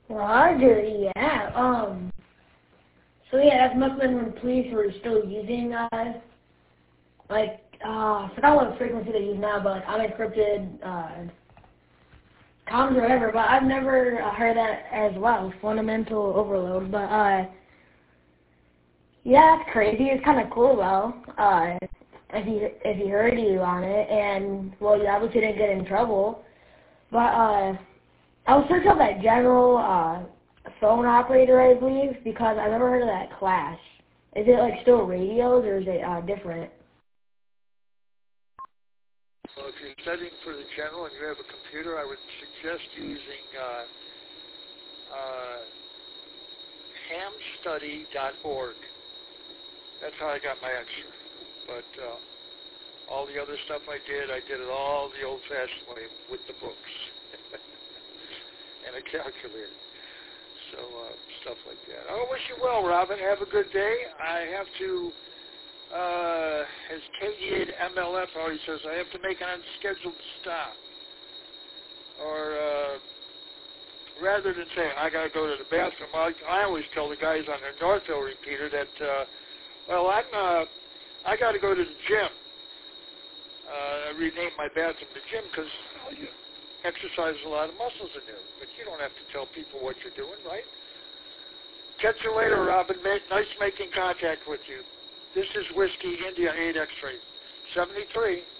Roger, yeah. So yeah, that must have been when police were still using, I forgot what frequency they use now, but like unencrypted, comms or whatever, but I've never heard that as well, fundamental overload, but, yeah, it's crazy. It's kind of cool, though, if he heard you on it, and, well, you obviously didn't get in trouble, but, I was searching up that general, phone operator, I believe, because I've never heard of that class. Is it, like, still radios, or is it, different? So if you're studying for the general and you have a computer, I would suggest using hamstudy.org. That's how I got my extra. But all the other stuff I did it all the old-fashioned way with the books and a calculator. So stuff like that. I wish you well, Robin. Have a good day. I have to, as Katie at MLF always says, I have to make an unscheduled stop. Or rather than saying I got to go to the bathroom, I always tell the guys on the Northville repeater that, I got to go to the gym. I renamed my bathroom the gym because you exercise a lot of muscles in there. But you don't have to tell people what you're doing, right? Catch you later, Robin. Nice making contact with you. This is Whiskey India 8 X-Ray 73.